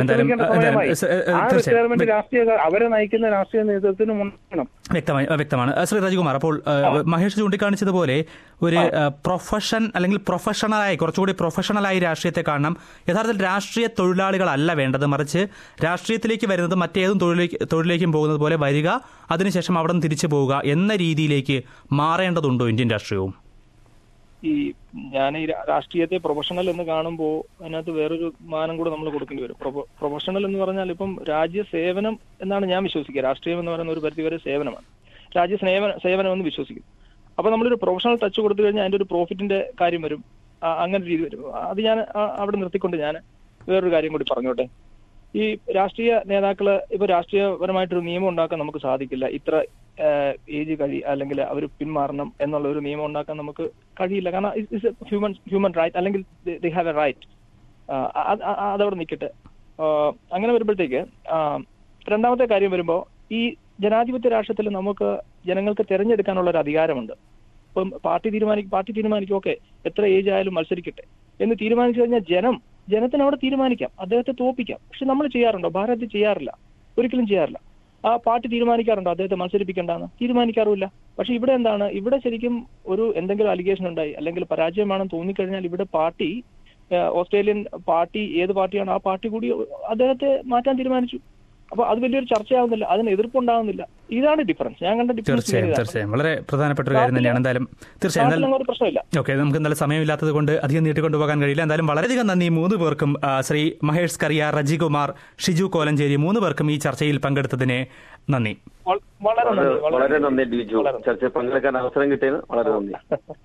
അവരെ നയിക്കുന്ന രാഷ്ട്രീയ നേതൃത്വത്തിന് മുൻഗണന വ്യക്തമാണ്. ശ്രീ രാജകുമാർ, അപ്പോൾ മഹേഷ് ചൂണ്ടിക്കാണിച്ചതുപോലെ ഒരു പ്രൊഫഷൻ അല്ലെങ്കിൽ പ്രൊഫഷണലായി കുറച്ചുകൂടി പ്രൊഫഷണലായി രാഷ്ട്രീയത്തെ കാണണം. യഥാർത്ഥത്തിൽ രാഷ്ട്രീയ തൊഴിലാളികളല്ല വേണ്ടത്, മറിച്ച് രാഷ്ട്രീയത്തിലേക്ക് വരുന്നത് മറ്റേതും തൊഴിലേക്കും പോകുന്നത് പോലെ വരിക, അതിനുശേഷം അവിടെ നിന്ന് തിരിച്ചു പോവുക എന്ന രീതിയിലേക്ക് മാറേണ്ടതുണ്ടോ ഇന്ത്യൻ രാഷ്ട്രീയവും? ഞാൻ ഈ രാഷ്ട്രീയത്തെ പ്രൊഫഷണൽ എന്ന് കാണുമ്പോൾ അതിനകത്ത് വേറൊരു മാനം കൂടെ നമ്മൾ കൊടുക്കേണ്ടി വരും. പ്രൊഫഷണൽ എന്ന് പറഞ്ഞാൽ ഇപ്പം രാജ്യസേവനം എന്നാണ് ഞാൻ വിശ്വസിക്കുക. രാഷ്ട്രീയം എന്ന് പറയുന്ന ഒരു പരിധിവരെ സേവനമാണ്, സേവനം എന്ന് വിശ്വസിക്കും. അപ്പൊ നമ്മളൊരു പ്രൊഫഷണൽ ടച്ച് കൊടുത്തു കഴിഞ്ഞാൽ അതിന്റെ ഒരു പ്രോഫിറ്റിന്റെ കാര്യം വരും, അങ്ങനെ രീതി വരും. അത് ഞാൻ അവിടെ നിർത്തിക്കൊണ്ട് ഞാൻ വേറൊരു കാര്യം കൂടി പറഞ്ഞോട്ടെ. ഈ രാഷ്ട്രീയ നേതാക്കള് ഇപ്പൊ രാഷ്ട്രീയപരമായിട്ടൊരു നിയമം ഉണ്ടാക്കാൻ നമുക്ക് സാധിക്കില്ല. ഇത്ര ഏജ് അല്ലെങ്കിൽ അവർ പിന്മാറണം എന്നുള്ള ഒരു നിയമം ഉണ്ടാക്കാൻ നമുക്ക് കഴിയില്ല. കാരണം ഇറ്റ്സ് ഹ്യൂമൻ റൈറ്റ്, അല്ലെങ്കിൽ ദേ ഹാവ് എ റൈറ്റ്. അതവിടെ നിൽക്കട്ടെ. അങ്ങനെ വരുമ്പോഴത്തേക്ക് രണ്ടാമത്തെ കാര്യം വരുമ്പോൾ ഈ ജനാധിപത്യ രാഷ്ട്രത്തിൽ നമുക്ക് ജനങ്ങൾക്ക് തിരഞ്ഞെടുക്കാനുള്ള ഒരു അധികാരമുണ്ട്. ഇപ്പം പാർട്ടി തീരുമാനിക്കും ഓക്കെ എത്ര ഏജ് ആയാലും മത്സരിക്കട്ടെ എന്ന് തീരുമാനിച്ചു കഴിഞ്ഞാൽ ജനത്തിന് അവിടെ തീരുമാനിക്കാം, അദ്ദേഹത്തെ തോപ്പിക്കാം. പക്ഷെ നമ്മൾ ചെയ്യാറുണ്ടോ? ഭാരതത്തിൽ ചെയ്യാറില്ല, ഒരിക്കലും ചെയ്യാറില്ല. ആ പാർട്ടി തീരുമാനിക്കാറുണ്ടോ അദ്ദേഹത്തെ മത്സരിപ്പിക്കേണ്ടെന്ന്? തീരുമാനിക്കാറുമില്ല. പക്ഷെ ഇവിടെ എന്താണ്, ഇവിടെ ശരിക്കും ഒരു എന്തെങ്കിലും അലിഗേഷൻ ഉണ്ടായി അല്ലെങ്കിൽ പരാജയമാണെന്ന് തോന്നിക്കഴിഞ്ഞാൽ ഇവിടെ പാർട്ടി, ഓസ്ട്രേലിയൻ പാർട്ടി ഏത് പാർട്ടിയാണ് ആ പാർട്ടി കൂടി അദ്ദേഹത്തെ മാറ്റാൻ തീരുമാനിച്ചു. അപ്പൊ അത് വലിയൊരു ചർച്ചയാവുന്നില്ല, അതിന് എതിർപ്പുണ്ടാകുന്നില്ല. ഇതാണ് ഡിഫറൻസ്. ഞാൻ കണ്ട ഡിഫറൻസ് തീർച്ചയായും വളരെ പ്രധാനപ്പെട്ട ഒരു കാര്യം തന്നെയാണ്. എന്തായാലും തീർച്ചയായും പ്രശ്നമില്ല. ഓക്കെ, നമുക്ക് എന്തായാലും സമയമില്ലാത്തത് കൊണ്ട് അധികം നീട്ടിക്കൊണ്ടുപോകാൻ കഴിയില്ല. എന്തായാലും വളരെയധികം നന്ദി 3 പേർക്കും. ശ്രീ മഹേഷ് സ്കറിയ, രജികുമാർ, ഷിജു കോലഞ്ചേരി 3 പേർക്കും ഈ ചർച്ചയിൽ പങ്കെടുത്തതിന് നന്ദി. വളരെ നന്ദി ഡിജു. ചർച്ചയിൽ പങ്കെടുക്കാൻ അവസരം കിട്ടിയത് വളരെ നന്ദി.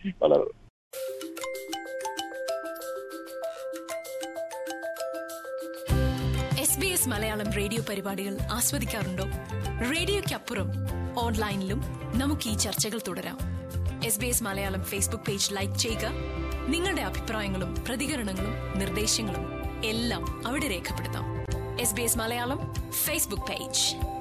SBS മലയാളം റേഡിയോ പരിപാടികൾ ആസ്വദിക്കാറുണ്ടോ? റേഡിയോയ്ക്കപ്പുറം ഓൺലൈനിലും നമുക്ക് ഈ ചർച്ചകൾ തുടരാം. SBS Malayalam Facebook page like ചെയ്യുക. നിങ്ങളുടെ അഭിപ്രായങ്ങളും പ്രതികരണങ്ങളും നിർദ്ദേശങ്ങളും എല്ലാം അവിടെ രേഖപ്പെടുത്താം. SBS Malayalam Facebook page.